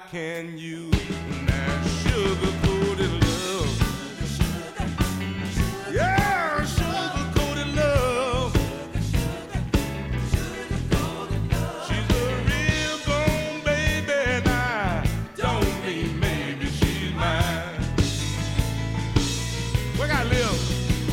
can use that sugar-coated love. Yeah, sugar-coated love. She's a real gone baby, and I don't mean maybe she's mine. Where I live?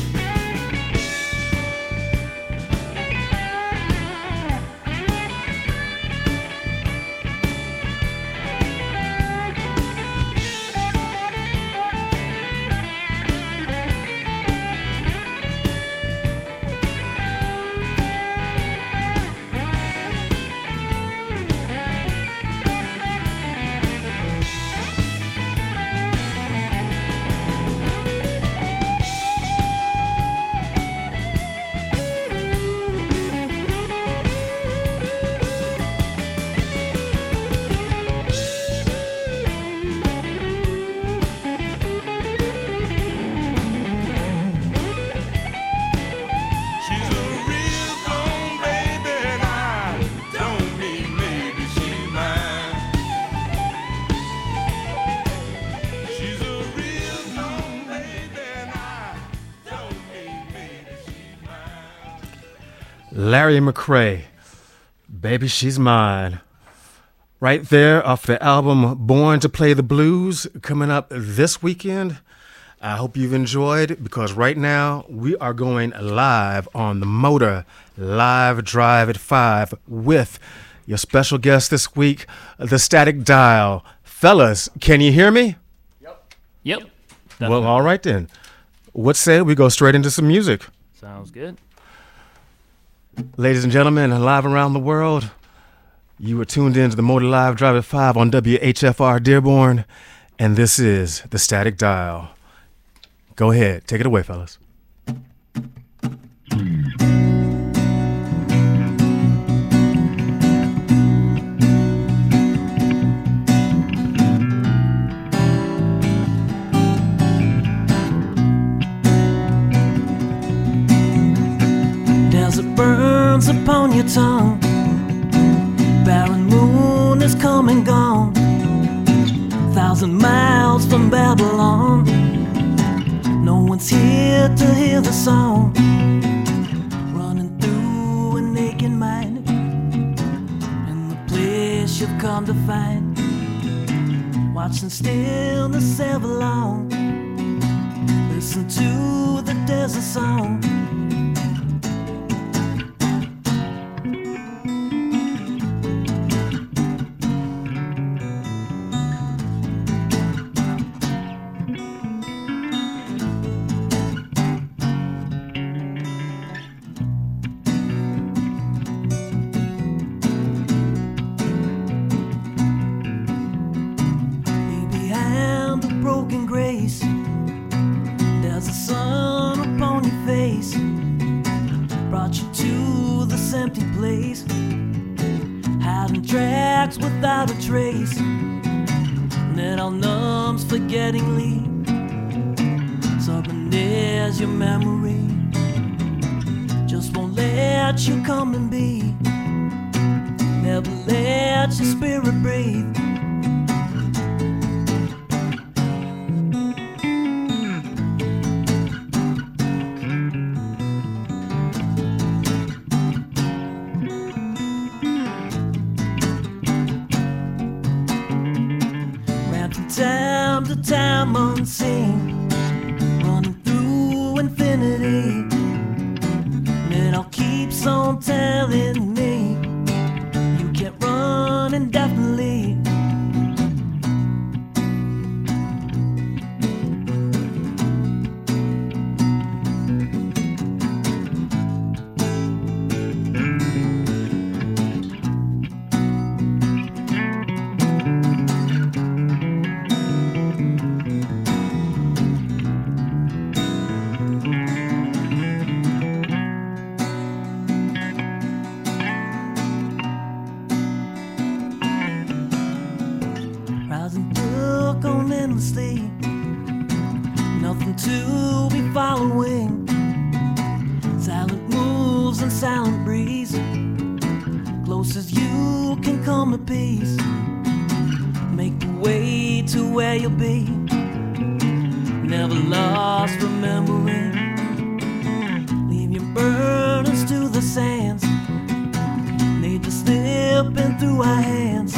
Larry McCray, Baby She's Mine. Right there off the album Born to Play the Blues, coming up this weekend. I hope you've enjoyed, because right now we are going live on the Motor Live Drive at 5 with your special guest this week, the Static Dial. Fellas, can you hear me? Yep. Well, all right then. What say we go straight into some music? Sounds good. Ladies and gentlemen, live around the world, you are tuned in to the Motor Live Drive at 5 on WHFR Dearborn, and this is the Static Dial. Go ahead. Take it away, fellas. Desert burns upon your tongue. Barren moon is come and gone. 1,000 miles from Babylon. No one's here to hear the song. Running through an aching mind. In the place you've come to find. Watching stillness ever long. Listen to the desert song. Without a trace, that all numbs forgettingly. Something there's your memory, just won't let you come and be. Never let your spirit breathe. Time to time unseen, running through infinity. And it all keeps on telling me you can't run indefinitely. Nothing to be following. Silent moves and silent breeze. Close as you can come to peace. Make the where you'll be. Never lost from memory. Leave your burdens to the sands. Need to slip in through our hands.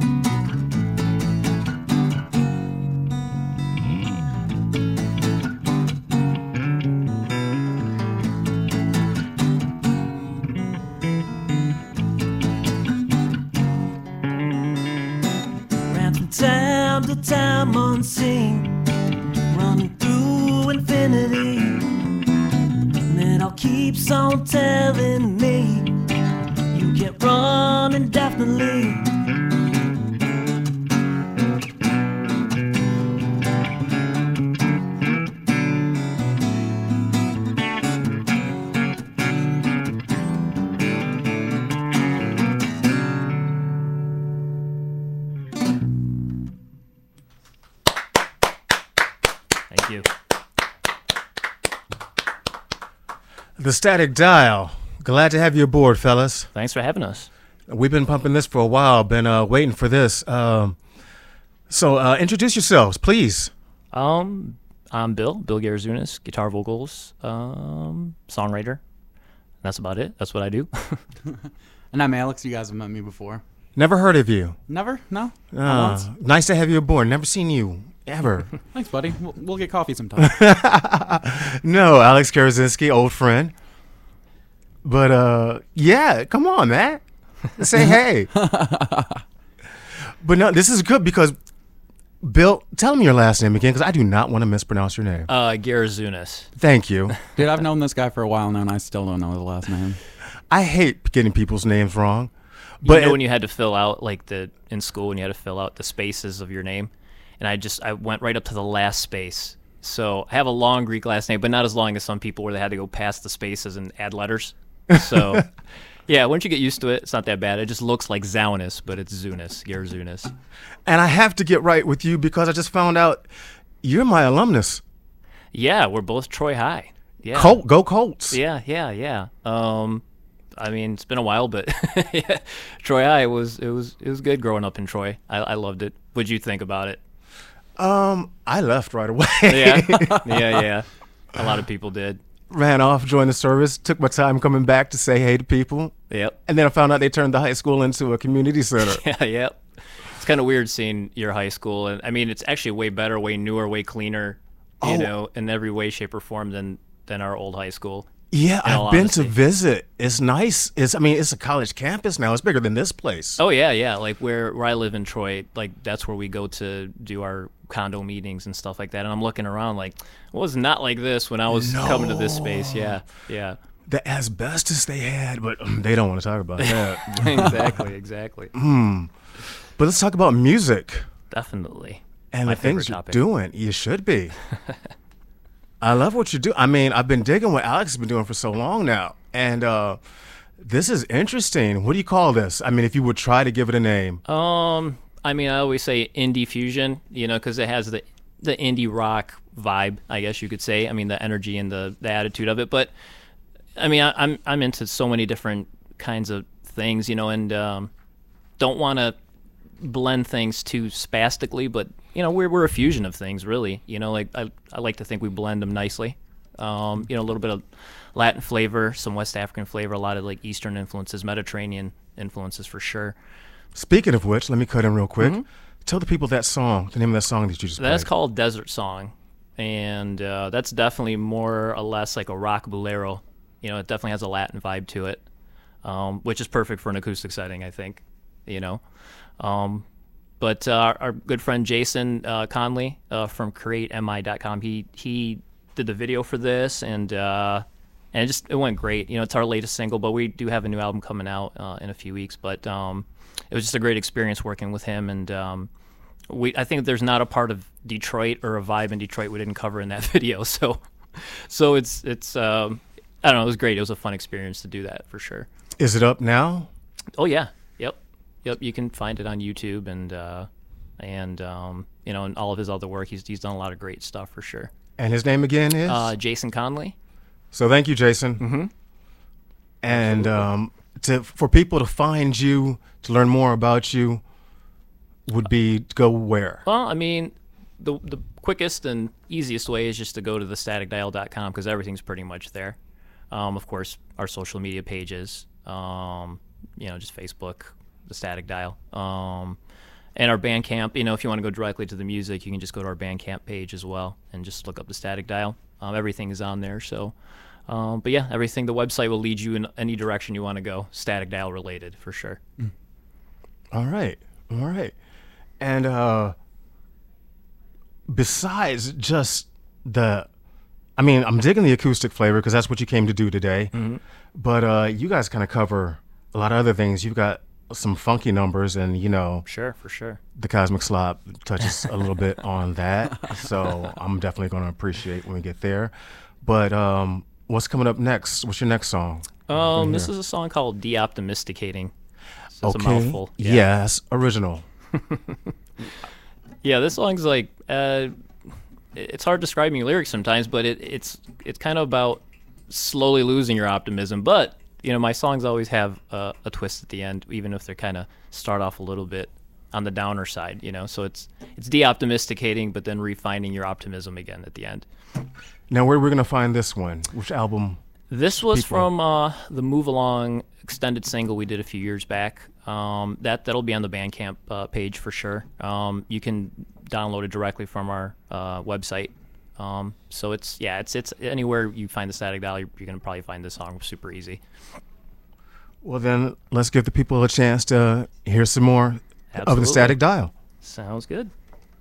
Ran from time to time unseen, running through infinity. And it all keeps on telling me you kept running indefinitely. Thank you. The Static Dial. Glad to have you aboard, fellas. Thanks for having us. We've been pumping this for a while. Been waiting for this. So introduce yourselves, please. I'm Bill Garazunas, guitar vocals, songwriter. That's about it. That's what I do. And I'm Alex. You guys have met me before. Never heard of you. Never? No? Not once? Nice to have you aboard. Never seen you ever. Thanks, buddy. We'll get coffee sometime. No, Alex Karazinski, old friend. But yeah, come on, man. Say hey. But no, this is good because Bill, tell me your last name again because I do not want to mispronounce your name. Garazunas. Thank you. Dude, I've known this guy for a while now, and I still don't know his last name. I hate getting people's names wrong. But when you had to fill out in school when you had to fill out the spaces of your name, and I went right up to the last space. So I have a long Greek last name, but not as long as some people where they had to go past the spaces and add letters. So yeah, once you get used to it, it's not that bad. It just looks like Zaunis, but it's Zunas, Garazunas. And I have to get right with you because I just found out you're my alumnus. Yeah, we're both Troy High. Yeah. Go Colts. Yeah. I mean, it's been a while, but yeah, Troy High was good growing up in Troy. I loved it. What'd you think about it? I left right away. Yeah. A lot of people did. Ran off, joined the service, took my time coming back to say hey to people. Yep. And then I found out they turned the high school into a community center. Yep. It's kind of weird seeing your high school, and I mean, it's actually way better, way newer, way cleaner, you know, in every way, shape, or form than our old high school. Yeah, in all I've been honesty. to visit. It's nice. It's a college campus now. It's bigger than this place. Oh yeah. Like where I live in Troy, like that's where we go to do our condo meetings and stuff like that. And I'm looking around like it was not like this when I was coming to this space. Yeah. The asbestos they had, but they don't want to talk about that. Exactly. But let's talk about music Definitely. and My the things favorite you're topic. doing. You should be. I love what you do. I mean, I've been digging what Alex has been doing for so long now. And this is interesting. What do you call this? I mean, if you would try to give it a name. I mean, I always say indie fusion, you know, because it has the indie rock vibe, I guess you could say. I mean, the energy and the attitude of it. But I mean, I'm into so many different kinds of things, you know, and don't want to blend things too spastically, but you know, we're a fusion of things, really. You know, like I like to think we blend them nicely. You know, a little bit of Latin flavor, some West African flavor, a lot of like Eastern influences, Mediterranean influences for sure. Speaking of which, let me cut in real quick. Tell the people the name of that song that you just That's played. called Desert Song, and that's definitely more or less like a rock bolero. You know, it definitely has a Latin vibe to it, which is perfect for an acoustic setting, I think. You know, but our good friend Jason Conley from CreateMI.com, he did the video for this, and it went great. You know, it's our latest single, but we do have a new album coming out in a few weeks. But it was just a great experience working with him, and I think there's not a part of Detroit or a vibe in Detroit we didn't cover in that video. So it's I don't know, it was great. It was a fun experience to do that for sure. Is it up now? Oh yeah, yep. You can find it on YouTube and you know, and all of his other work. He's done a lot of great stuff for sure. And his name again is? Jason Conley. So thank you, Jason. And for people to find you, to learn more about you, would be to go where? Well, I mean, the quickest and easiest way is just to go to thestaticdial.com because everything's pretty much there. Of course, our social media pages, just Facebook, The Static Dial, and our Bandcamp. If you want to go directly to the music, you can just go to our Bandcamp page as well and just look up The Static Dial. Everything is on there. So, but yeah, everything. The website will lead you in any direction you want to go, Static Dial related for sure. All right. And besides just I'm digging the acoustic flavor because that's what you came to do today. Mm-hmm. But you guys kind of cover a lot of other things. You've got some funky numbers, and Sure, for sure. The Cosmic Slop touches a little bit on that. So I'm definitely going to appreciate when we get there. But what's coming up next? What's your next song? This is a song called De-Optimisticating. So it's okay. a mouthful. Yeah. Yes, original. Yeah, this song's like it's hard describing lyrics sometimes, but it's kind of about slowly losing your optimism. But my songs always have a twist at the end, even if they kind of start off a little bit on the downer side. So it's de-optimisticating, but then refining your optimism again at the end. Now, where are we gonna find this one? Which album? This was from the Move Along extended single we did a few years back. That'll be on the Bandcamp page for sure. You can download it directly from our website. So it's anywhere you find the Static Dial, you're gonna probably find this song super easy. Well, then let's give the people a chance to hear some more of the Static Dial. Sounds good.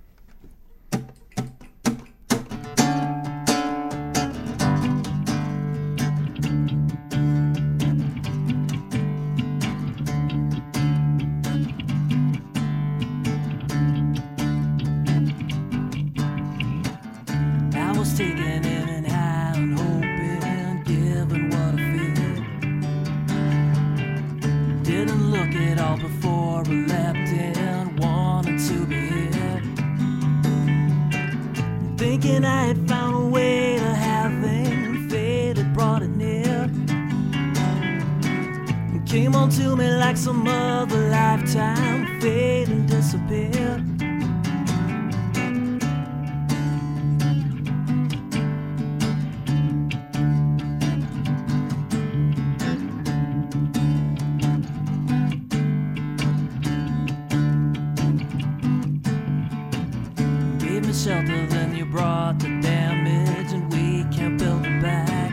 Thinking I had found a way to having fate had brought it near. It came on to me like some other lifetime, fade and disappear. Gave me shelter, then you brought the damage, and we can't build it back.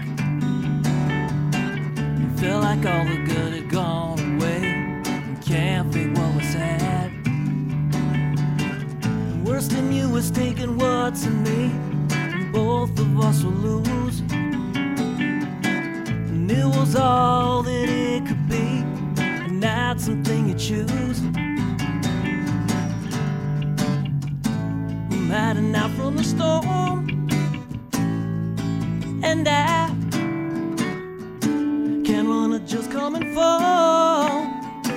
It felt like all the good had gone away, and can't think what was had. Worse than you was taking what's in me, and both of us will lose. And it was all that it could be, and not something you choose. I'm hiding out from the storm, and I can't run, it just come and fall.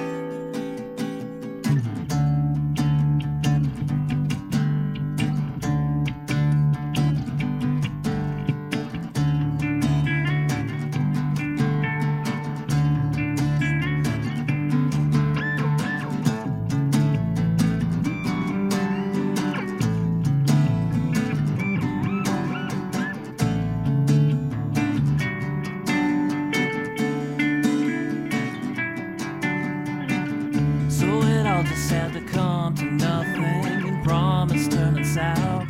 Just had to come to nothing and promise turning south.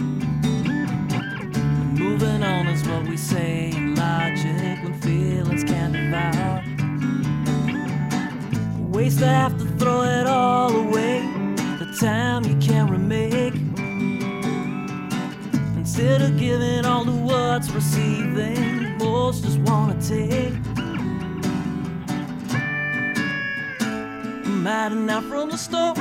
And moving on is what we say in logic when feelings can't devour. Waste to have to throw it all away, the time you can't remake. Instead of giving all to what's receiving, most just wanna take. I'm hiding out from the storm,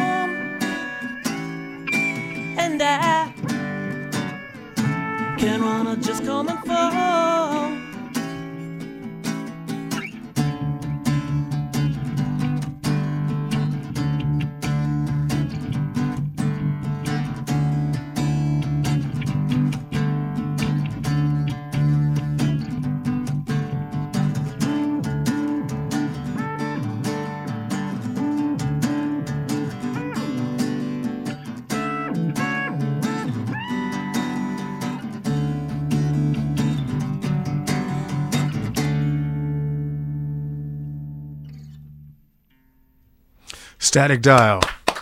and I can't run, or just come and fall. Static Dial.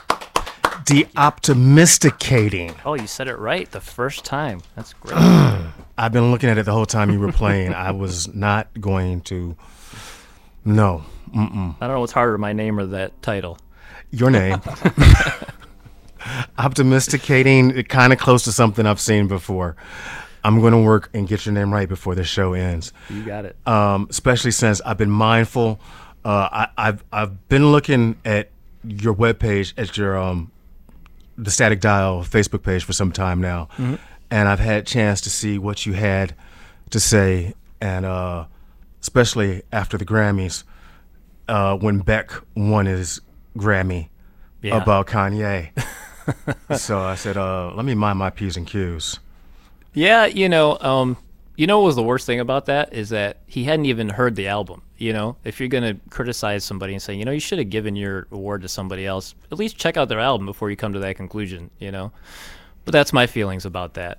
De-optimisticating. Oh, you said it right the first time. That's great. I've been looking at it the whole time you were playing. I was not going to. No. Mm-mm. I don't know what's harder, my name or that title. Your name. Optimisticating, kind of close to something I've seen before. I'm going to work and get your name right before the show ends. You got it. Especially since I've been mindful. I've been looking at your webpage, at your the Static Dial Facebook page for some time now, and I've had a chance to see what you had to say, and especially after the Grammys, when Beck won his Grammy about Kanye. So I said, let me mind my P's and Q's. Yeah, what was the worst thing about that is that he hadn't even heard the album. If you're going to criticize somebody and say, you should have given your award to somebody else, at least check out their album before you come to that conclusion, But that's my feelings about that,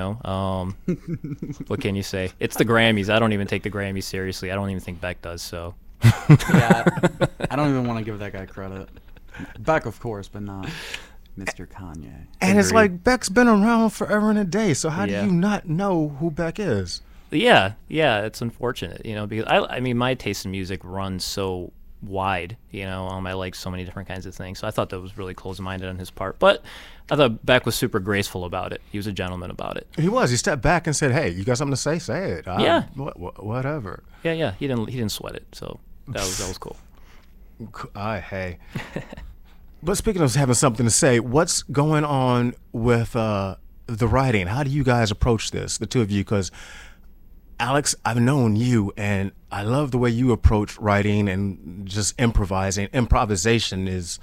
What can you say? It's the Grammys. I don't even take the Grammys seriously. I don't even think Beck does, so. Yeah, I don't even want to give that guy credit. Beck, of course, but not Mr. Kanye. And it's like Beck's been around forever and a day, so how do Yeah. you not know who Beck is? Yeah, it's unfortunate, because I mean, my taste in music runs so wide, I like so many different kinds of things. So I thought that was really close-minded on his part. But I thought Beck was super graceful about it. He was a gentleman about it. He was. He stepped back and said, "Hey, you got something to say? Say it." Yeah. Whatever. Yeah. He didn't sweat it. So that was cool. Hey. But speaking of having something to say, what's going on with the writing? How do you guys approach this, the two of you? Because Alex, I've known you, and I love the way you approach writing and just improvising. Improvisation is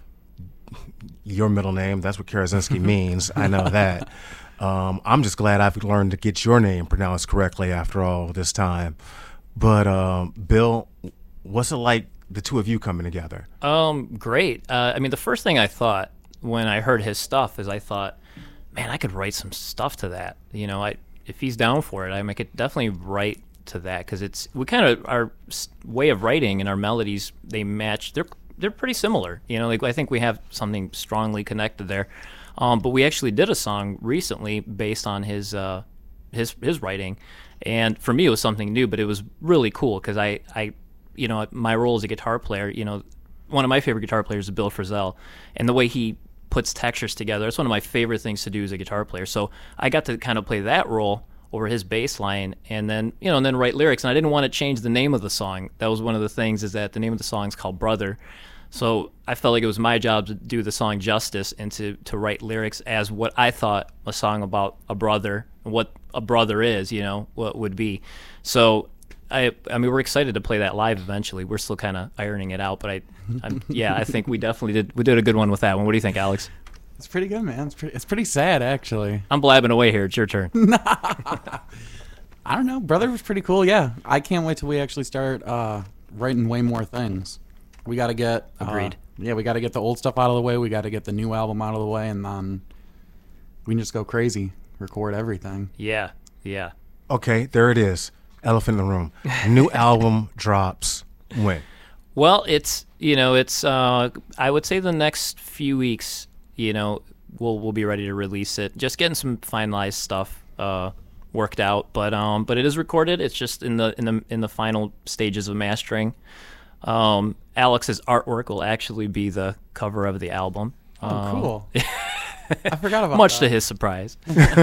your middle name. That's what Karazinski means. I know that. I'm just glad I've learned to get your name pronounced correctly after all this time. But Bill, what's it like, the two of you coming together? Great. I mean, the first thing I thought when I heard his stuff is I thought, man, I could write some stuff to that. If he's down for it, I could definitely write to that, because our way of writing and our melodies, they match. They're pretty similar. I think we have something strongly connected there. But we actually did a song recently based on his writing, and for me it was something new, but it was really cool because I my role as a guitar player, one of my favorite guitar players is Bill Frisell, and the way he puts textures together, it's one of my favorite things to do as a guitar player. So I got to kind of play that role over his bass line, and then then write lyrics. And I didn't want to change the name of the song. That was one of the things, is that the name of the song is called Brother. So I felt like it was my job to do the song justice and to write lyrics as what I thought a song about a brother, what a brother is, what would be. So I mean, we're excited to play that live eventually. We're still kind of ironing it out, but I think we definitely did a good one with that one. What do you think, Alex? It's pretty good, man. It's pretty sad, actually. I'm blabbing away here. It's your turn. I don't know. Brother was pretty cool. Yeah, I can't wait till we actually start writing way more things. We got to get Agreed. We got to get the old stuff out of the way. We got to get the new album out of the way, and then we can just go crazy, record everything. Yeah. Okay, there it is. Elephant in the room. New album drops when? Well, it's I would say the next few weeks. We'll be ready to release it. Just getting some finalized stuff worked out, but it is recorded. It's just in the final stages of mastering. Alex's artwork will actually be the cover of the album. Oh, cool. I forgot about much that. to his surprise.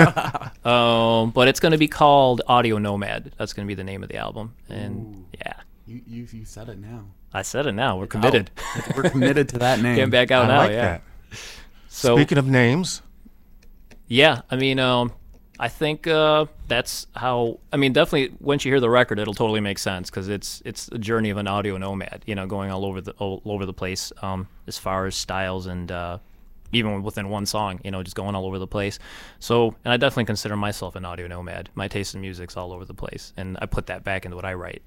But it's going to be called Audio Nomad. That's going to be the name of the album. And yeah, You said it now. I said it now. We're committed. We're committed to that name. Getting back out I now. like Yeah. that. So Speaking of names, yeah, I mean, I think that's how. I mean, definitely once you hear the record, it'll totally make sense, because it's a journey of an audio nomad. Going all over the place, as far as styles and even within one song, just going all over the place. So, and I definitely consider myself an audio nomad. My taste in music's all over the place, and I put that back into what I write.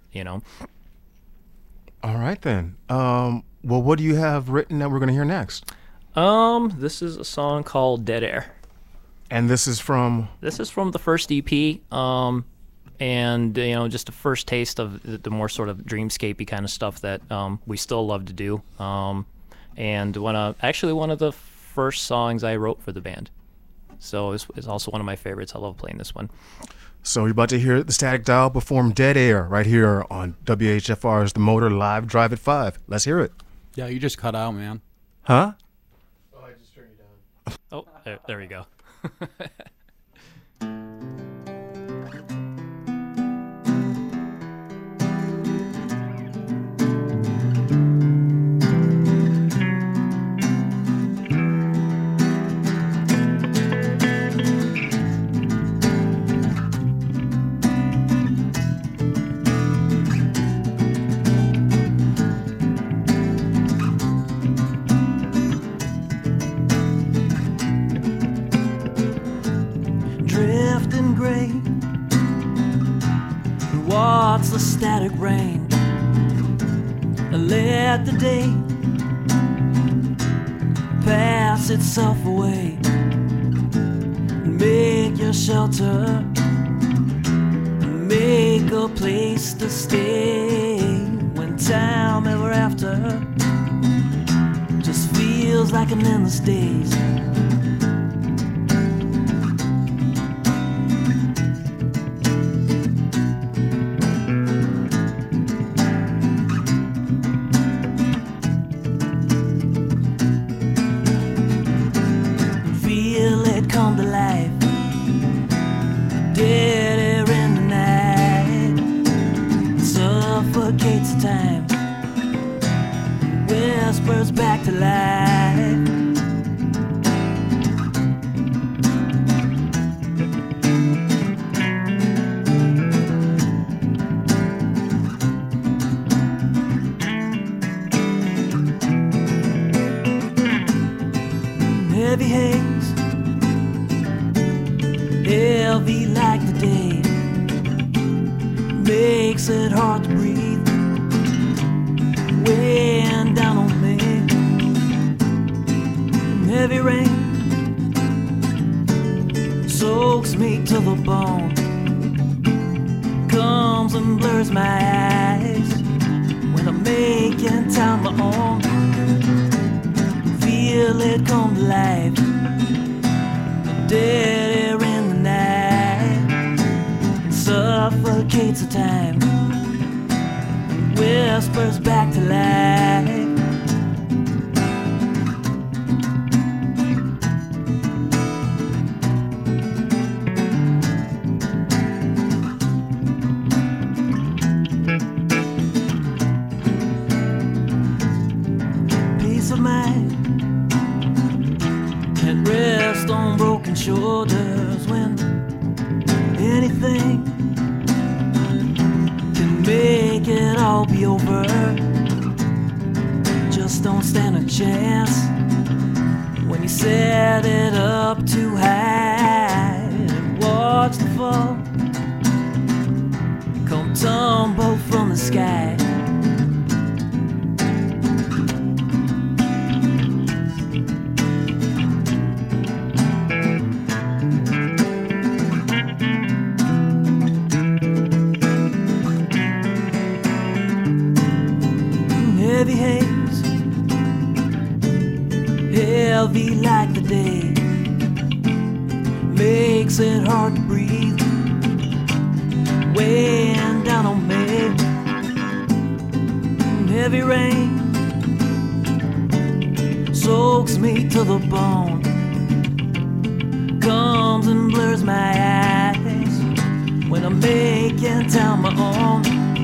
all right then. Well, what do you have written that we're going to hear next? This is a song called Dead Air. And this is from? This is from the first EP, and just a first taste of the more sort of dreamscapey kind of stuff that we still love to do. and one of the first songs I wrote for the band. So it's also one of my favorites. I love playing this one. So you're about to hear the Static Dial perform Dead Air right here on WHFR's The Motor Live Drive at 5. Let's hear it. Yeah, you just cut out, man. Huh? Oh, there we go. Drifting gray, what's the static rain? Let the day pass itself away. Make your shelter, make a place to stay. When time ever after just feels like an endless days. Come to life, dead air in the night, suffocates the time, whispers back to life. Heavy haze, heavy like the day, makes it hard to breathe, weighing down on me. Heavy rain soaks me to the bone, comes and blurs my eyes when I'm making time my own. Feel it come to life, dead air in the night, suffocates the time, whispers back to life. Peace of mind can't rest on broken shoulders when anything can make it all be over. Just don't stand a chance when you set it up too high and watch the fall come tumble from the sky. Heavy haze, heavy like the day, makes it hard to breathe, weighing down on me. Heavy rain soaks me to the bone, comes and blurs my eyes when I'm making time my own.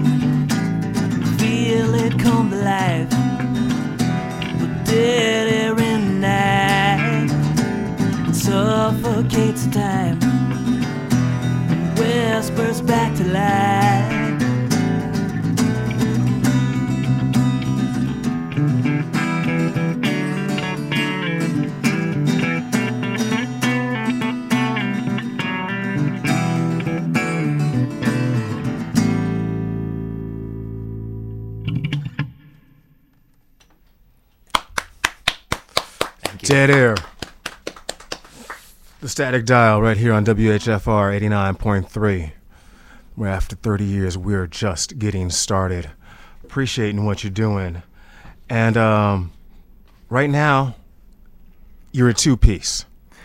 Feel it come to life, the dead air in the night, suffocates the time, whispers back to life. Dead Air. The Static Dial right here on WHFR 89.3. Where after 30 years, we're just getting started. Appreciating what you're doing. And right now, you're a two-piece.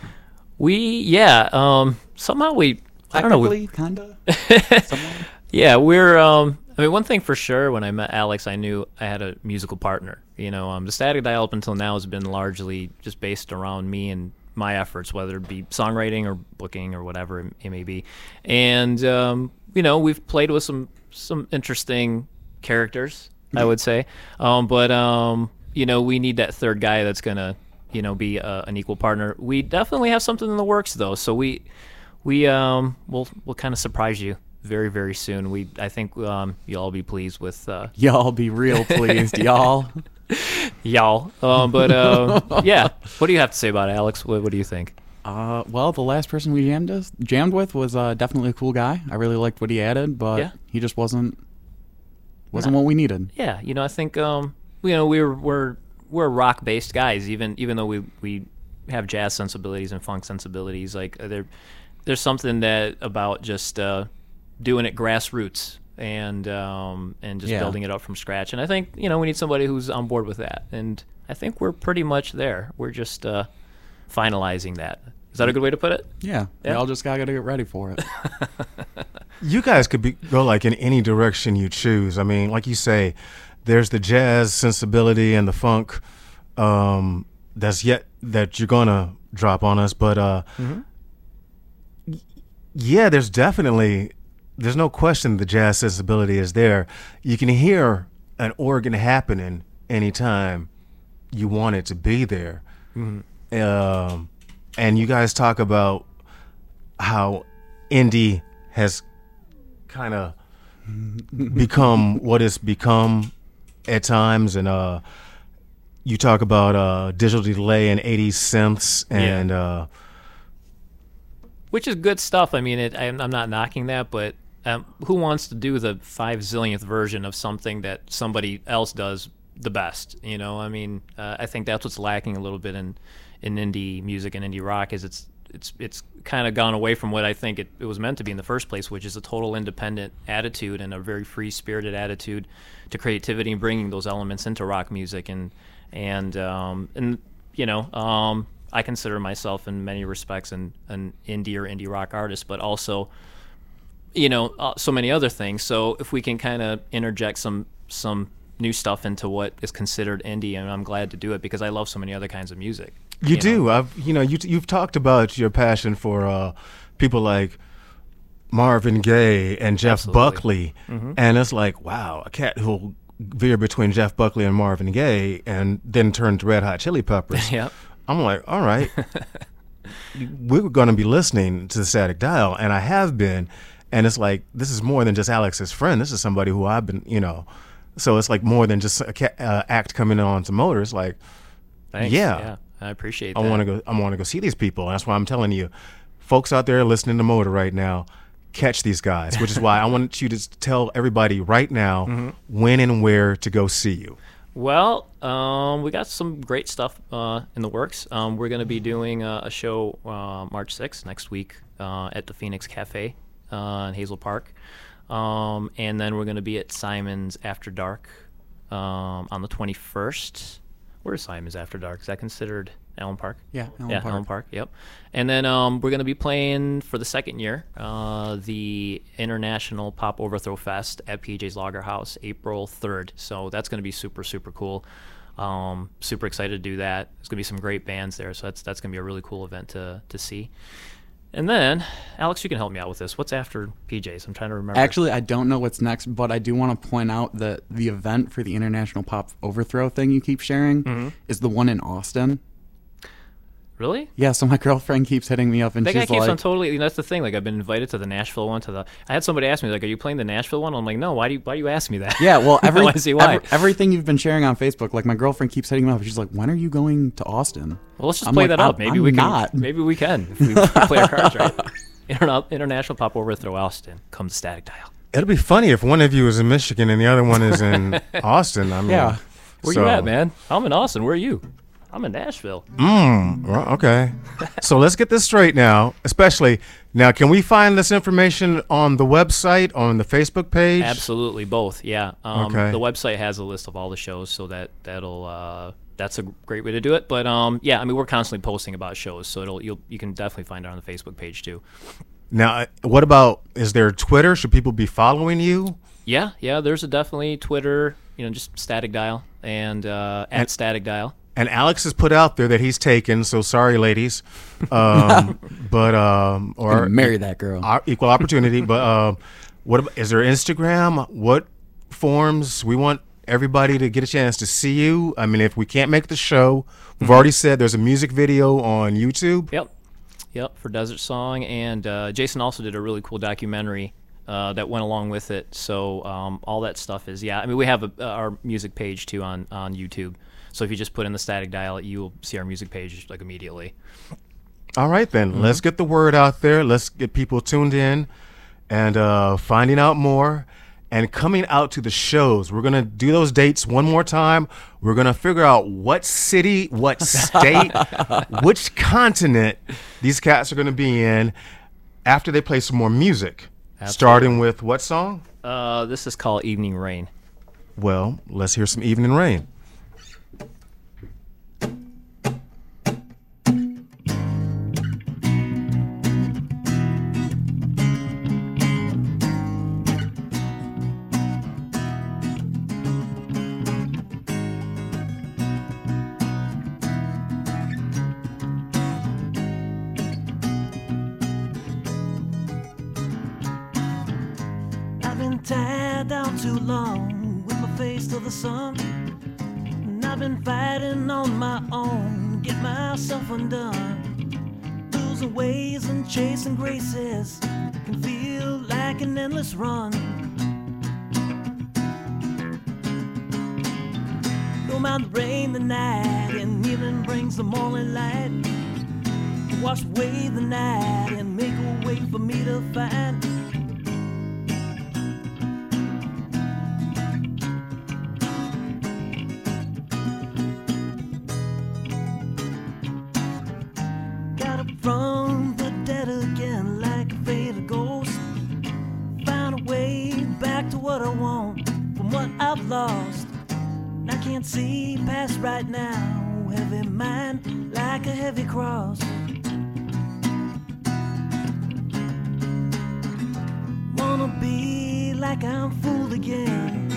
Somehow I don't know. Technically, kinda. We're. I mean, one thing for sure. When I met Alex, I knew I had a musical partner. The Static Dial up until now has been largely just based around me and my efforts, whether it be songwriting or booking or whatever it may be. And we've played with some interesting characters, I would say. But we need that third guy that's gonna be an equal partner. We definitely have something in the works though, so we'll kind of surprise you very, very soon. I think you'll all be pleased with Y'all be real pleased, y'all. y'all. Yeah. What do you have to say about it, Alex? What do you think? Well, the last person we jammed with was definitely a cool guy. I really liked what he added, but he just wasn't what we needed. Yeah, I think we're rock-based guys, even though we have jazz sensibilities and funk sensibilities. Like there's something that about just doing it grassroots and just building it up from scratch. And I think we need somebody who's on board with that. And I think we're pretty much there. We're just finalizing that. Is that a good way to put it? Yeah. We all just gotta get ready for it. You guys could go like in any direction you choose. I mean, like you say, there's the jazz sensibility and the funk that you're gonna drop on us. But yeah, there's no question the jazz sensibility is there. You can hear an organ happening anytime you want it to be there. And you guys talk about how indie has kind of become what it's become at times, and you talk about digital delay and 80s synths and which is good stuff. I mean, I'm not knocking that, but who wants to do the 5 zillionth version of something that somebody else does the best? I mean, I think that's what's lacking a little bit in indie music and indie rock, is it's kind of gone away from what I think it was meant to be in the first place, which is a total independent attitude and a very free-spirited attitude to creativity and bringing those elements into rock music. I consider myself in many respects an indie or indie rock artist, but also so many other things. So if we can kind of interject some new stuff into what is considered indie, and I'm glad to do it because I love so many other kinds of music. You do. You've talked about your passion for people like Marvin Gaye and Jeff Buckley, and it's like, wow, a cat who'll veer between Jeff Buckley and Marvin Gaye and then turn to Red Hot Chili Peppers. Yep. I'm like, all right, we're going to be listening to the Static Dial, and I have been, and it's like, this is more than just Alex's friend. This is somebody who I've been, so it's like more than just a act coming on to Motor. It's like, thanks. Yeah, I appreciate that. I want to go see these people. That's why I'm telling you, folks out there listening to Motor right now, catch these guys, which is why I want you to tell everybody right now when and where to go see you. Well, we got some great stuff in the works. We're going to be doing a show March 6th, next week, at the Phoenix Cafe in Hazel Park. And then we're going to be at Simon's After Dark on the 21st. Where's Simon's After Dark? Is that considered Allen Park? Yeah, Allen Park, yep. And then we're going to be playing for the second year the International Pop Overthrow Fest at PJ's Lager House, April 3rd. So that's going to be super, super cool. Super excited to do that. There's going to be some great bands there, so that's going to be a really cool event to see. And then, Alex, you can help me out with this. What's after PJ's? I'm trying to remember. Actually, I don't know what's next, but I do want to point out that the event for the International Pop Overthrow thing you keep sharing is the one in Austin. Really? Yeah, so my girlfriend keeps hitting me up, and that she's guy keeps like, on totally. That's the thing. Like, I've been invited to the Nashville one. I had somebody ask me, like, "Are you playing the Nashville one?" I'm like, "No. Why do you ask me that?" Yeah, well, I want to see why. Everything you've been sharing on Facebook, like my girlfriend keeps hitting me up. She's like, "When are you going to Austin?" Well, let's just play that out. Maybe we can. Maybe we can if we play our cards right. International Pop Overthrow Austin. Come to Static Dial. It'll be funny if one of you is in Michigan and the other one is in Austin. I mean, yeah. Where you at, man? I'm in Austin. Where are you? I'm in Nashville. Well, okay. So let's get this straight now. Especially now, can we find this information on the website, on the Facebook page? Absolutely, both. Yeah. Okay. The website has a list of all the shows, so that'll that's a great way to do it. But yeah, I mean, we're constantly posting about shows, so you can definitely find it on the Facebook page too. Now, what about, is there Twitter? Should people be following you? Yeah, there's definitely Twitter, just Static Dial and at Static Dial. And Alex has put out there that he's taken, so sorry, ladies. Or marry that girl. Equal opportunity. But what about, is there Instagram? What forms? We want everybody to get a chance to see you. I mean, if we can't make the show, we've already said there's a music video on YouTube. Yep, for Desert Song. And Jason also did a really cool documentary that went along with it. So all that stuff is, I mean, we have our music page too on YouTube. So if you just put in the Static Dial, you'll see our music page like immediately. All right, then. Let's get the word out there. Let's get people tuned in and finding out more and coming out to the shows. We're going to do those dates one more time. We're going to figure out what city, what state, which continent these cats are going to be in after they play some more music. Absolutely. Starting with what song? This is called Evening Rain. Well, let's hear some Evening Rain. Tied down too long with my face to the sun, and I've been fighting on my own, get myself undone. Losing ways and chasing graces can feel like an endless run. No matter the rain, the night, and evening brings the morning light. Wash away the night and make a way for me to find. From the dead again like a faded ghost. Found a way back to what I want from what I've lost. And I can't see past right now. Heavy mind like a heavy cross. Wanna be like I'm fooled again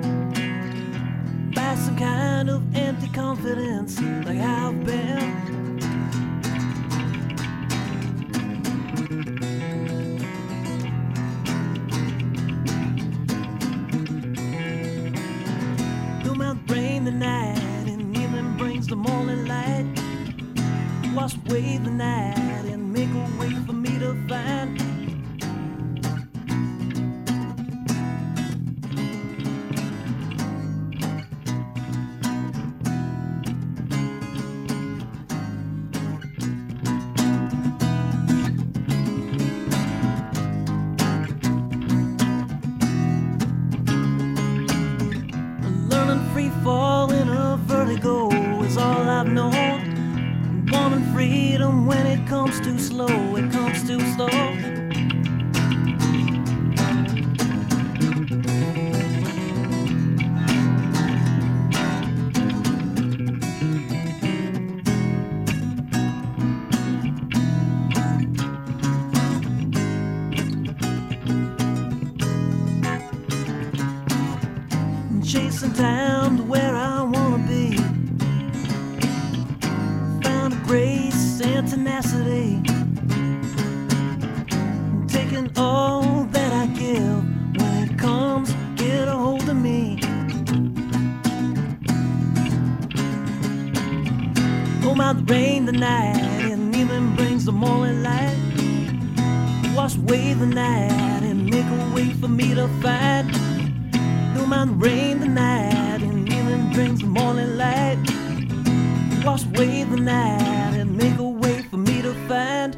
by some kind of empty confidence like I've been. The night and evening brings the morning light. Wash away the night and make a way for me to find. Fall in a vertigo is all I've known. Wanting freedom when it comes too slow, it comes too slow. Chasing time to where I wanna be. Found a grace and tenacity. Taking all that I give when it comes, get a hold of me. Oh my, the rain, the night, and even brings the morning light. Wash away the night and make a way for me to find. No matter the rain, the night, and evening brings the morning light. Wash away the night and make a way for me to find.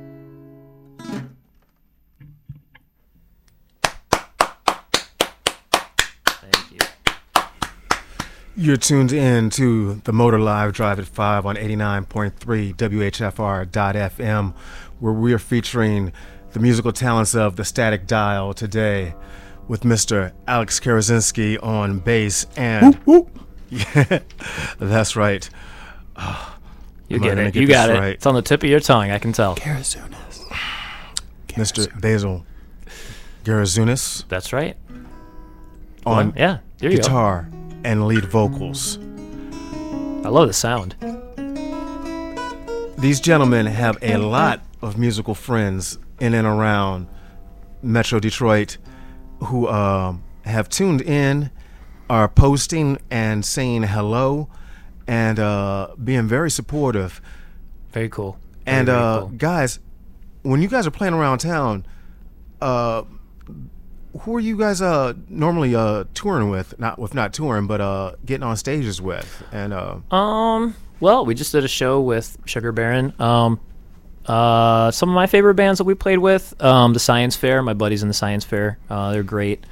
Thank you. You're tuned in to the Motor Live Drive at 5 on 89.3 WHFR.FM, where we are featuring the musical talents of the Static Dial today with Mr. Alex Karazinski on bass and That's right. You Am I get gonna it. get You this got it. right? It's on the tip of your tongue. I can tell. Garazunas. Mr. Basil Garazunas That's right. on Yeah. There you guitar and lead vocals. go. I love the sound. These gentlemen have a lot of musical friends in and around Metro Detroit who have tuned in, are posting and saying hello, and being very supportive. Very cool. And Very, very cool. guys, when you guys are playing around town, who are you guys normally touring with? Not touring, but getting on stages with. And Well, we just did a show with Sugar Baron. Some of my favorite bands that we played with, the Science Fair. My buddies in the Science Fair, they're great.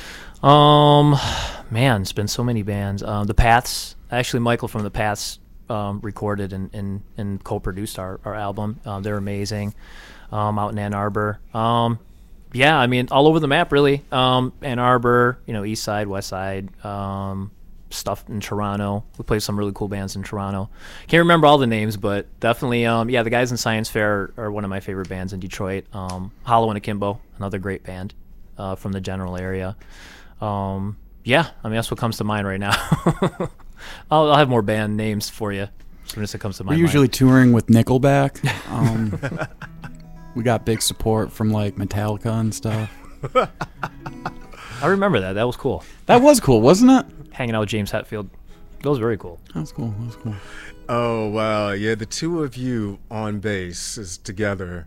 Man, it's been so many bands. The Paths, actually, Michael from the Paths recorded and co-produced our album. They're amazing. Out in Ann Arbor. Yeah, I mean, all over the map, really. Ann Arbor, East Side, West Side. Stuff in Toronto. We played some really cool bands in Toronto. Can't remember all the names, but definitely, the guys in Science Fair are one of my favorite bands in Detroit. Hollow and Akimbo, another great band from the general area. That's what comes to mind right now. I'll have more band names for you as soon as it comes to my We're mind. usually touring with Nickelback. We got big support from like Metallica and stuff. I remember that. That was cool. That was cool, wasn't it? Hanging out with James Hetfield. That was very cool. That was cool. oh wow, yeah, the two of you on bass is together.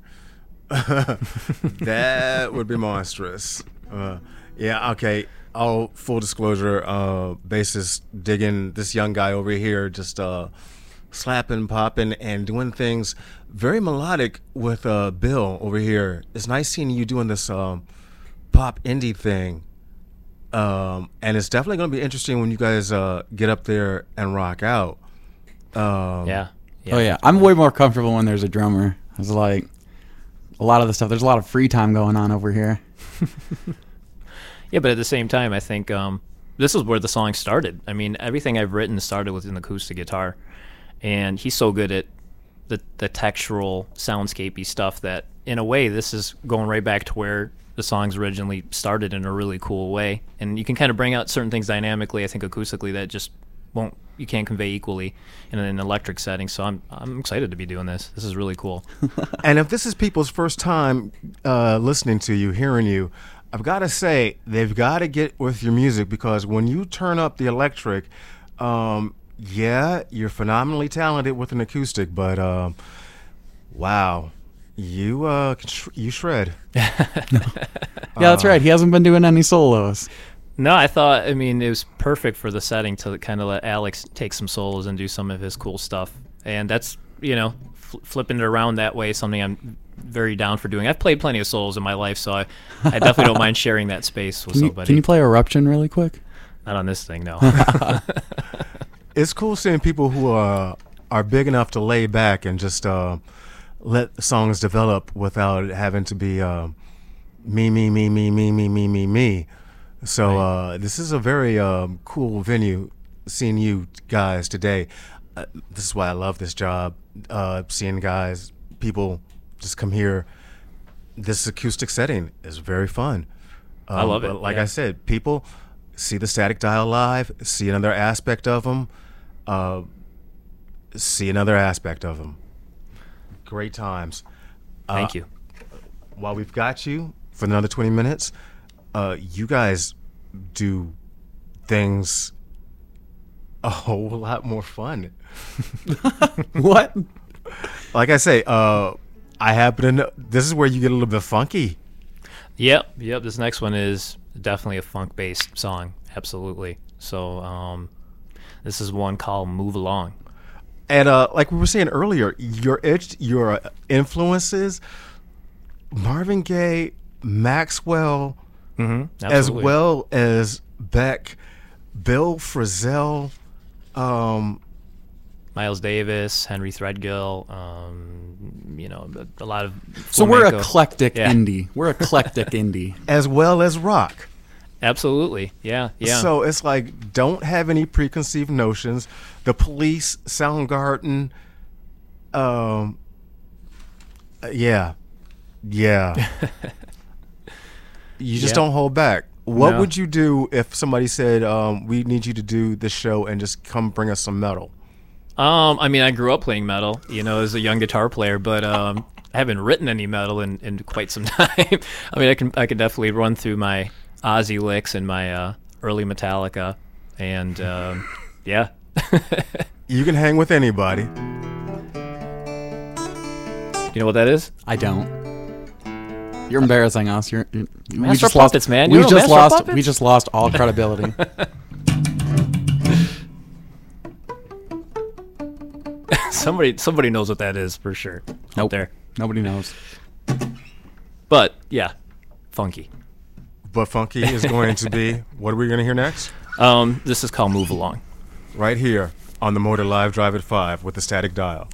That would be monstrous. Yeah, okay. All full disclosure, bassist digging this young guy over here, just slapping, popping, and doing things very melodic with Bill over here. It's nice seeing you doing this pop indie thing. And it's definitely going to be interesting when you guys get up there and rock out. Yeah. Oh yeah, I'm way more comfortable when there's a drummer. It's like a lot of the stuff. There's a lot of free time going on over here. Yeah, but at the same time, I think this is where the song started. I mean, everything I've written started with an acoustic guitar, and he's so good at the textural, soundscapey stuff that, in a way, this is going right back to where the songs originally started in a really cool way. And you can kind of bring out certain things dynamically, I think, acoustically, that just you can't convey equally in an electric setting. So I'm excited to be doing this. This is really cool. And if this is people's first time listening to you, hearing you, I've got to say, they've got to get with your music, because when you turn up the electric, you're phenomenally talented with an acoustic, but wow, you shred. Yeah, that's right. He hasn't been doing any solos. No, I thought, it was perfect for the setting to kind of let Alex take some solos and do some of his cool stuff. And that's, flipping it around that way, something I'm very down for doing. I've played plenty of solos in my life, so I definitely don't mind sharing that space with somebody. Can you play Eruption really quick? Not on this thing, no. It's cool seeing people who are big enough to lay back and just let songs develop without having to be me. So Right. this is a very cool venue, seeing you guys today. This is why I love this job, seeing people just come here. This acoustic setting is very fun. I love it, But like yeah. I said, people see the Static Dial live, see another aspect of them, Great times. Thank you. While we've got you for another 20 minutes, you guys do things a whole lot more fun. What? Like I say, I happen to know this is where you get a little bit funky. Yep. This next one is definitely a funk-based song, absolutely. So this is one called "Move Along." And like we were saying earlier, your influences, Marvin Gaye, Maxwell, as Absolutely. well as Beck, Bill Frisell, Miles Davis, Henry Threadgill, a lot of So we're flamenco. eclectic Yeah. indie. We're eclectic indie. as well as rock. Absolutely. Yeah. Yeah. So it's like, don't have any preconceived notions. The Police, Soundgarden, yeah. You just Yeah. don't hold back. What No. would you do if somebody said, we need you to do this show and just come bring us some metal? I mean, I grew up playing metal, as a young guitar player, but I haven't written any metal in quite some time. I mean, I can definitely run through my Ozzy licks and my early Metallica, and yeah. You can hang with anybody. You know what that is? I don't. You're embarrassing us. We Master just Puppets, lost, man. We You know just Master lost. Puppets? We just lost all credibility. Somebody knows what that is for sure. Nope. Out there. Nobody knows. But yeah, funky. But funky is going to be, what are we going to hear next? This is called Move Along. Right here on the Motor Live Drive at 5 with the Static Dial.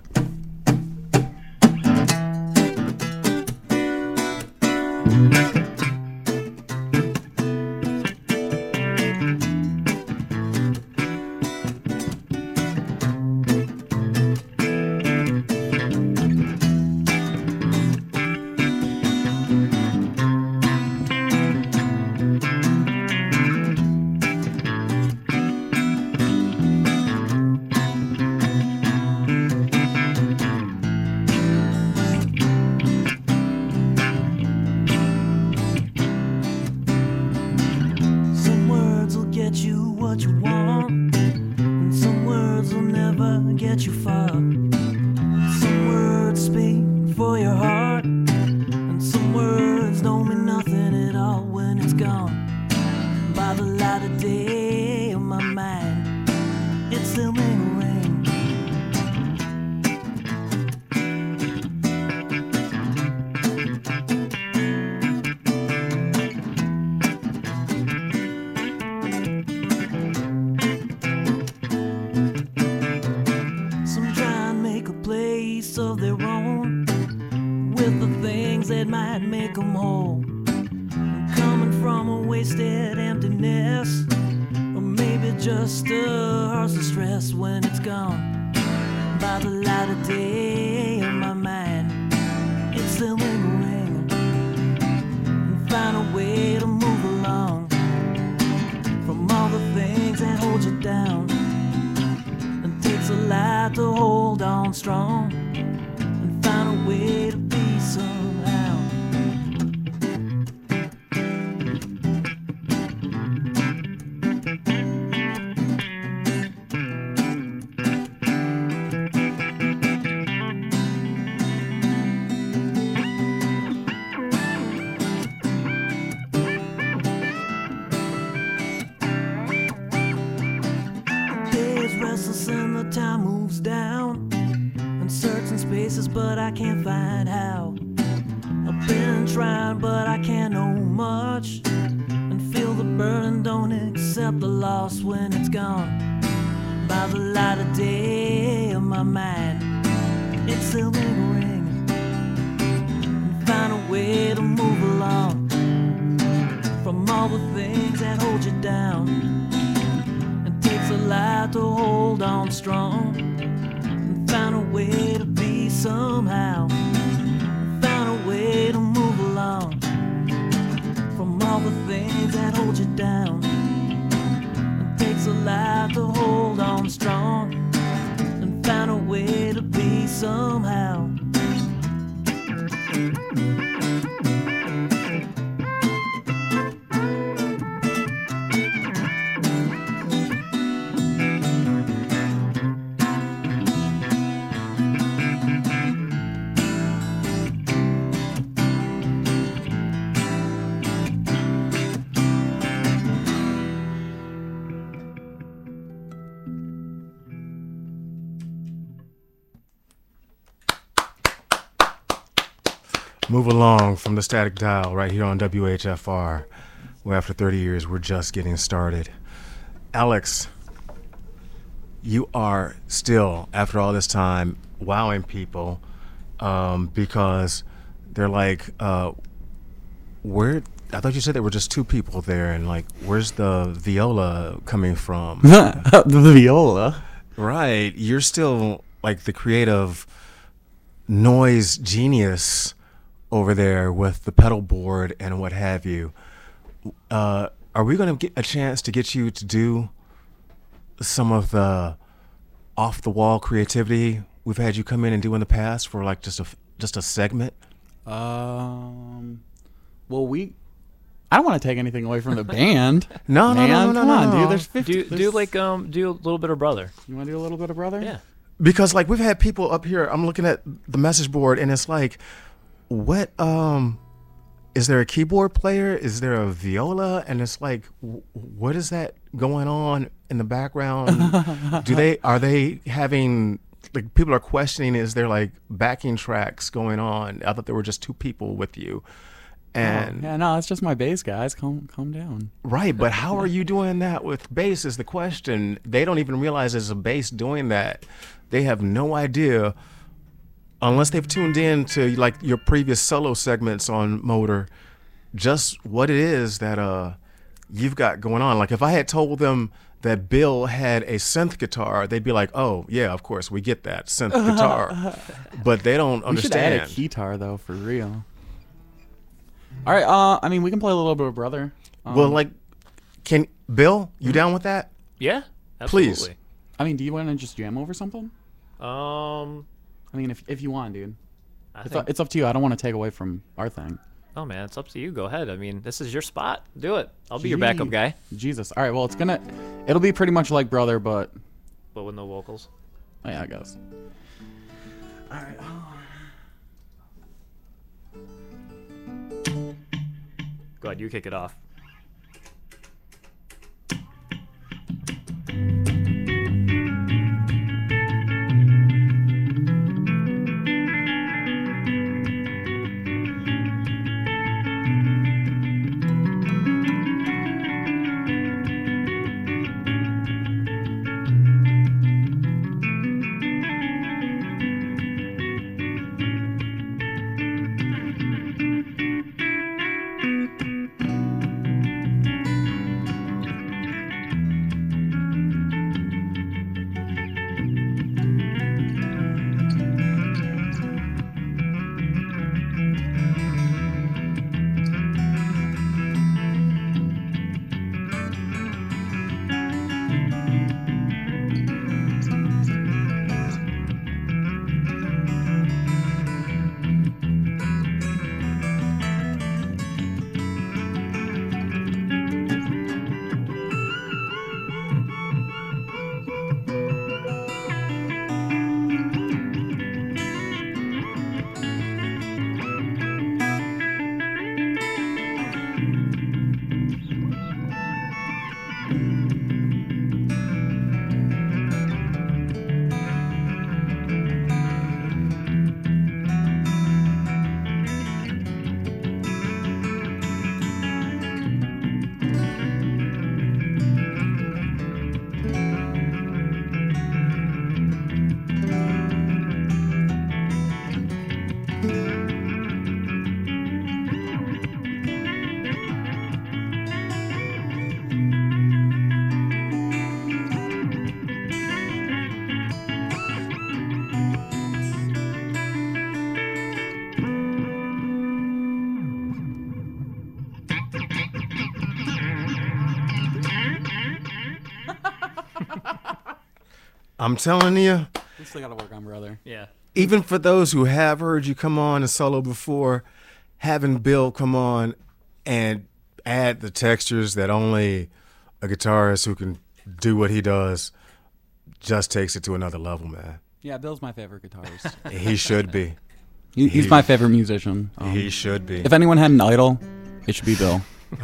Some words will get you what you want, and some words will never get you far. Some words speak for your heart, and some words don't mean nothing at all when it's gone. By the light of day in my mind, it's still lingering. Some try and make a place of their own with the things that might make them whole. Coming from a wasted emptiness, or maybe just a heart's distress when it's gone. By the light of day in my mind, it's still lingering. And find a way to move along from all the things that hold you down. It takes a lot to hold on strong and find a way to be somehow. Days restless and the time moves down in certain spaces, but I can't find how. I've been trying, but I can't know much, and feel the burden, don't accept the loss when it's gone. By the light of day in my mind, it's still lingering. And find a way to move along from all the things that hold you down. Takes a lot to hold on strong and find a way to be somehow. Find a way to move along from all the things that hold you down. It takes a lot to hold on strong and find a way to be somehow. Move along from the Static Dial right here on WHFR, where after 30 years we're just getting started. Alex, you are still, after all this time, wowing people because they're like, where I thought you said there were just 2 people there, and like, where's the viola coming from? The viola. Right, you're still like the creative noise genius over there with the pedal board and what have you. Are we going to get a chance to get you to do some of the off the wall creativity we've had you come in and do in the past for like just a segment? Well, I don't want to take anything away from the band. No, Man, come on, no. dude. There's 50. Do a little bit of Brother. You want to do a little bit of Brother? Yeah. Because like we've had people up here, I'm looking at the message board and it's like, what is there a keyboard player? Is there a viola? And it's like, what is that going on in the background? Are they having, like, people are questioning, is there like backing tracks going on? I thought there were just 2 people with you. And yeah, no, it's just my bass, guys. Calm down. right, but how are you doing that with bass is the question. They don't even realize there's a bass doing that. They have no idea, unless they've tuned in to like your previous solo segments on Motor, just what it is that you've got going on. Like if I had told them that Bill had a synth guitar, they'd be like, "Oh yeah, of course we get that synth guitar," but they don't We should add understand. a guitar though, for real. All right. I mean, we can play a little bit of Brother. Well, like, can Bill, you down with that? Yeah. Please. Absolutely. I mean, do you want to just jam over something? Um. I mean, if you want, dude. I It's, think. it's up to you. I don't want to take away from our thing. Oh man, it's up to you. Go ahead. I mean, this is your spot. Do it. I'll be your backup guy, Jesus. All right. Well, it'll be pretty much like Brother, but but with no vocals. yeah, I guess. All right. Go ahead. You kick it off. I'm telling you, We still got to work on Brother. Yeah. even for those who have heard you come on and solo before, having Bill come on and add the textures that only a guitarist who can do what he does just takes it to another level, man. Yeah, Bill's my favorite guitarist. He should be. He's my favorite musician. He should be. If anyone had an idol, it should be Bill.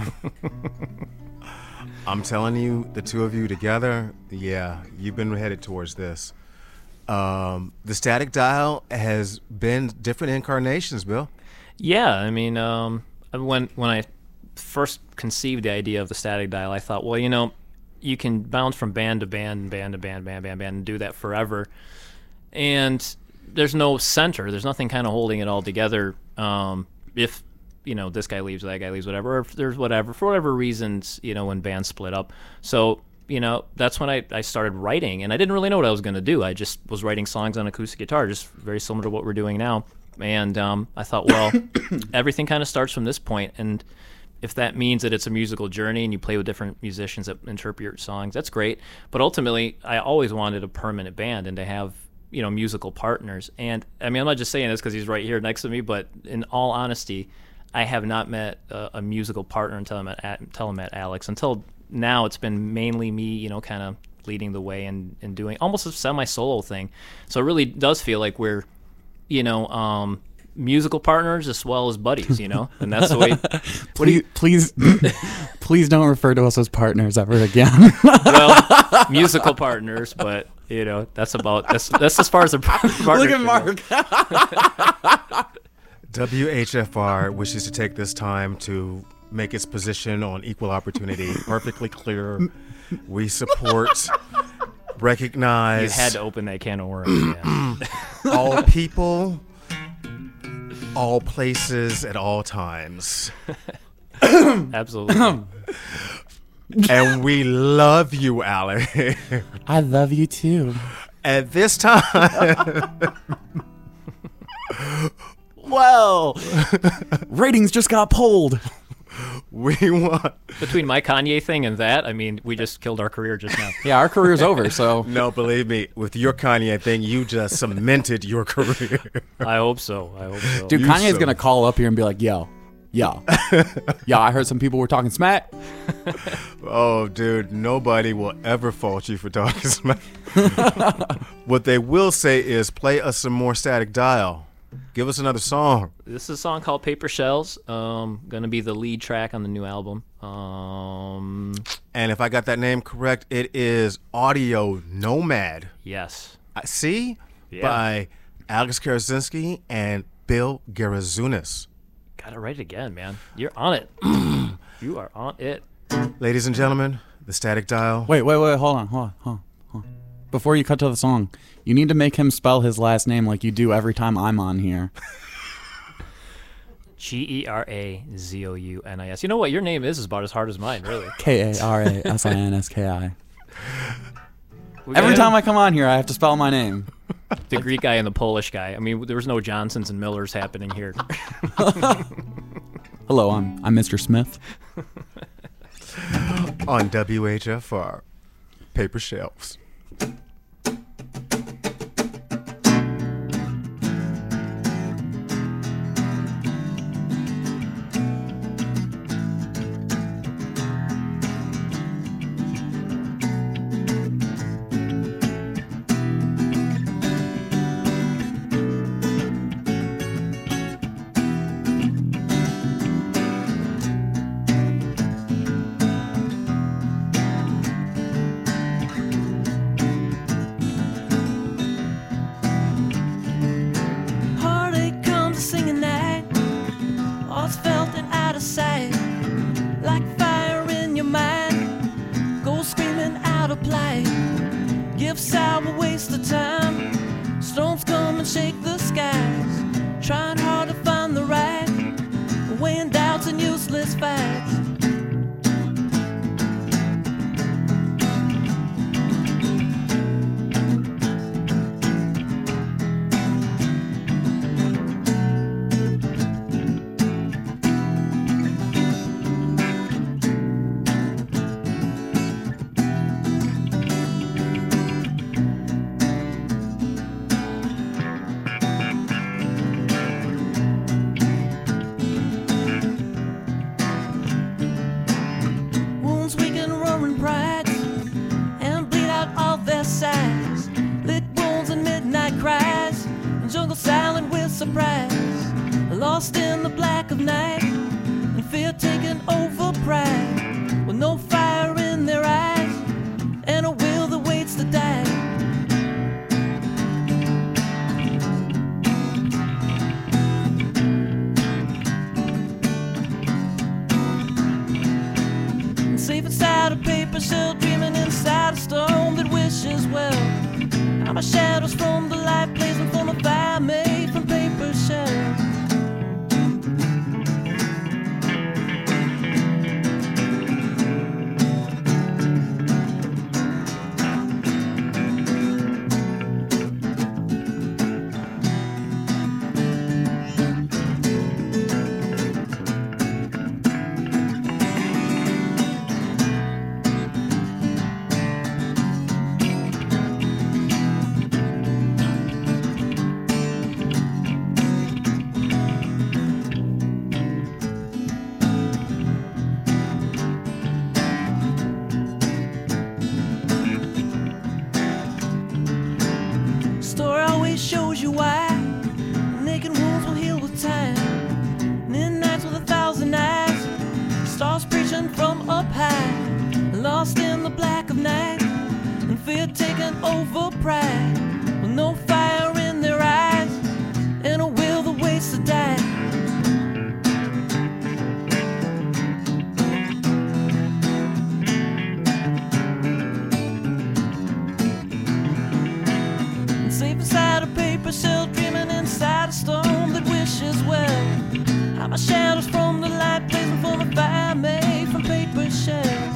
I'm telling you, the two of you together, yeah, you've been headed towards this. The Static Dial has been different incarnations, Bill. Yeah, I mean, when I first conceived the idea of the Static Dial, I thought, well, you know, you can bounce from band to band, band to band, band, band, band, and do that forever. And there's no center. There's nothing kind of holding it all together. If this guy leaves, that guy leaves, whatever, or if there's whatever, for whatever reasons, when bands split up. So, that's when I started writing, and I didn't really know what I was going to do. I just was writing songs on acoustic guitar, just very similar to what we're doing now. And I thought, well, everything kind of starts from this point, and if that means that it's a musical journey and you play with different musicians that interpret your songs, that's great. But ultimately, I always wanted a permanent band and to have, musical partners. And I mean, I'm not just saying this because he's right here next to me, but in all honesty, I have not met a musical partner until I met Alex. Until now, it's been mainly me, kind of leading the way and doing almost a semi-solo thing. So it really does feel like we're, musical partners as well as buddies, and that's the way. Please don't refer to us as partners ever again. Well, musical partners, but that's as far as the partnership. Look at Mark. WHFR wishes to take this time to make its position on equal opportunity perfectly clear. We support, recognize. You had to open that can of worms. Yeah. All people, all places, at all times. Absolutely. And we love you, Alex. I love you too. At this time. Well, ratings just got pulled. We want. Between my Kanye thing and that, I mean, we just killed our career just now. Yeah, our career's over, so. No, believe me, with your Kanye thing, you just cemented your career. I hope so. Dude, Kanye's going to call up here and be like, yo, I heard some people were talking smack. Oh, dude, nobody will ever fault you for talking smack. What they will say is play us some more Static Dial. Give us another song. This is a song called Paper Shells. Gonna be the lead track on the new album. And if I got that name correct, it is Audio Nomad. Yes. See? Yeah. By Alex Karazinski and Bill Garazunas. Got it right again, man. You're on it. You are on it. Ladies and gentlemen, the Static Dial. Wait, hold on. Before you cut to the song, you need to make him spell his last name like you do every time I'm on here. Gerazzounis. You know what? Your name is about as hard as mine, really. Karassinski. Every time I come on here, I have to spell my name. The Greek guy and the Polish guy. I mean, there was no Johnsons and Millers happening here. Hello, I'm Mr. Smith. On WHFR, Paper Shelves. lost in the black of night, and fear taking over pride, with no fire in their eyes, and a will that waits to die. And safe inside a paper shell, dreaming inside a storm that wishes well. Hide my shadows from the light, blazing for the fire made from paper shells.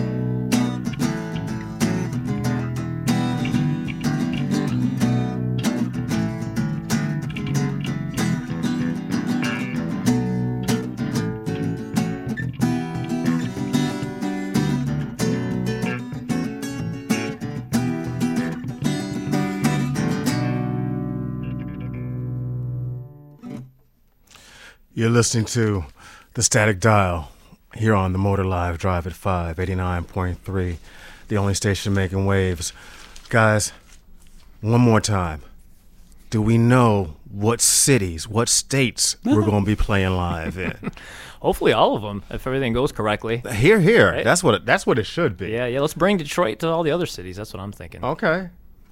You're listening to The Static Dial here on the Motor Live Drive at 5, 89.3, the only station making waves. Guys, one more time. Do we know what cities, what states we're going to be playing live in? Hopefully all of them, if everything goes correctly. Here, here. Right? That's what it should be. Yeah, let's bring Detroit to all the other cities. That's what I'm thinking. Okay.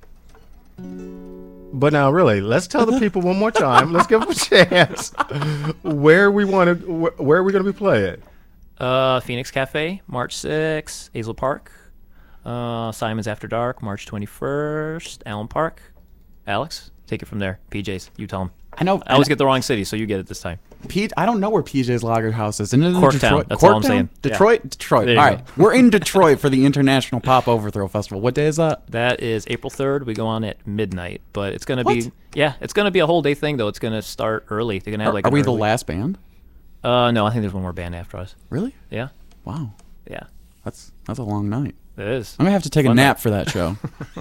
But now, really, let's tell the people one more time. Let's give them a chance. Where are we going to be playing? Phoenix Cafe, March 6th. Hazel Park. Simon's After Dark, March 21st. Allen Park. Alex, take it from there. PJ's, you tell them. I know. I always get the wrong city, so you get it this time. I don't know where PJ's Lager House is. Isn't it in Corktown, Detroit? that's all I'm Corktown? saying. Detroit? Yeah. Detroit. There All you right. go. We're in Detroit for the International Pop Overthrow Festival. What day is that? That is April 3rd. We go on at midnight, but it's going to What? it's going to be a whole day thing, though. It's going to start early. They're going to have like Are an we the early- last band? No, I think there's one more band after us. Really? Yeah. Wow. Yeah. That's a long night. It is. I'm going to have to take a Fun nap night. for that show.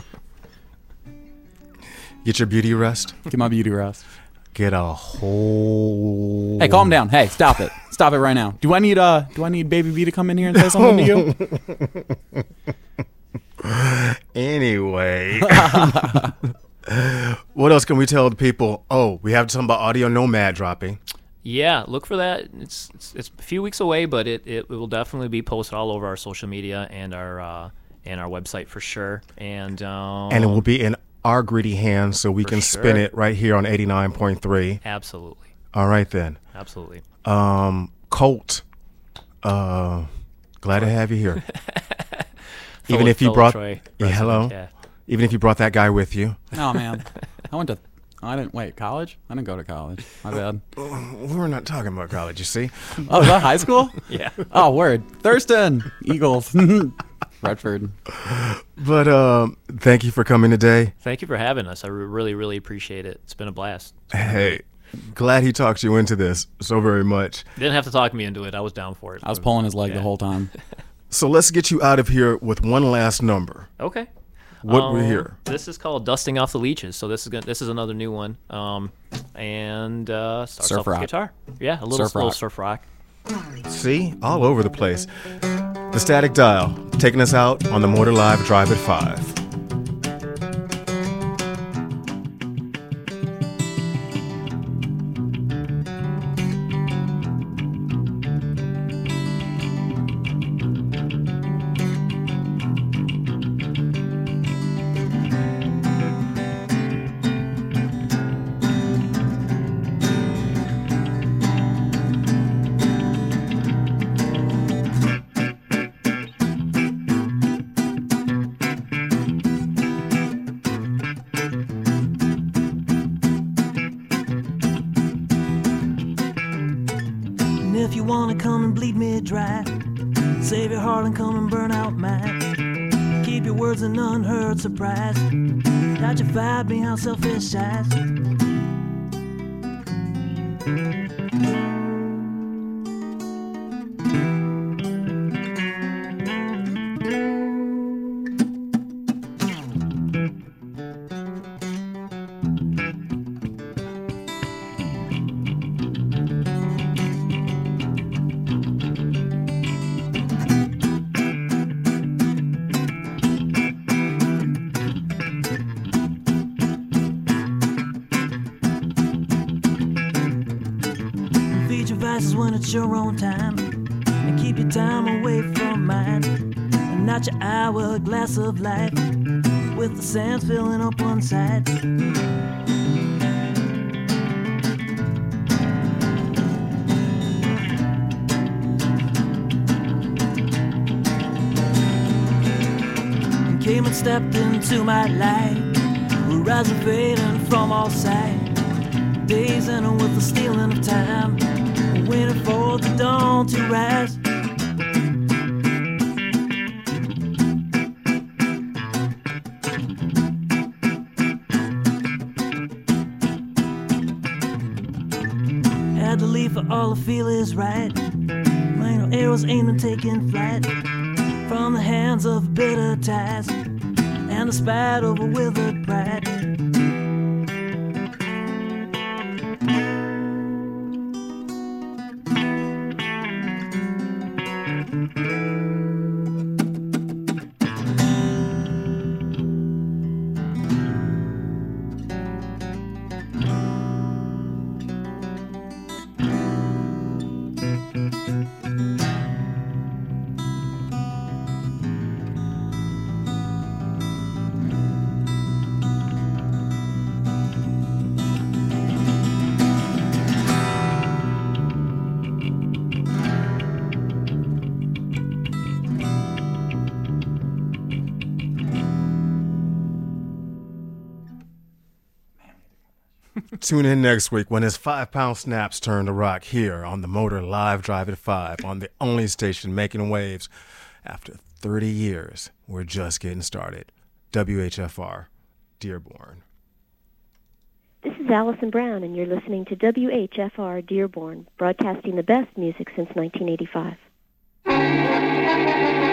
Get your beauty rest. Get my beauty rest. Get a whole... Hey, calm down. Hey, stop it. Stop it right now. Do I need Baby B to come in here and say something to you? Anyway. What else can we tell the people? Oh, we have something about Audio Nomad dropping. Yeah, look for that. It's a few weeks away, but it will definitely be posted all over our social media and our website for sure. And And it will be in our greedy hands so we can spin sure. it right here on 89.3. absolutely, All right, then. absolutely. Colt, glad to have you here. Even Fellow- if you fellow brought... Troy Yeah, resident, hello. yeah. Even if you brought that guy with you. Oh, man. College? I didn't go to college. My bad. We're not talking about college, you see. Oh, is that high school? Yeah. Oh, word. Thurston. Eagles. Redford. But thank you for coming today. Thank you for having us. I really, really appreciate it. It's been a blast. Hey, glad he talked you into this so very much. Didn't have to talk me into it. I was down for it. I was pulling his leg the Yeah. whole time. So let's get you out of here with one last number. Okay. What we hear? This is called "Dusting Off the Leeches." So this is another new one. Starts Surf off with rock. guitar. Yeah, a little Surf rock. surf rock. See? All over the place. The Static Dial, taking us out on the Motor Live Drive at 5. And if you wanna come and bleed me dry, save your heart and come and burn out mine. Keep your words in unheard surprise. Got your vibe behind selfish eyes. Feed your vices when it's your own time, and keep your time away from mine. And Not your hourglass of life, with the sands filling up one side. Came and stepped into my life, rising, fading from all sides, dazing with the stealing of time, waiting for the dawn to rise. Had to leave for all I feel is right. My arrows aimed and taking flight from the hands of bitter ties and the spite of a withered pride. Tune in next week when his 5-pound snaps turn to rock here on the Motor Live Drive at 5 on the only station making waves. After 30 years, we're just getting started. WHFR, Dearborn. This is Allison Brown, and you're listening to WHFR Dearborn, broadcasting the best music since 1985.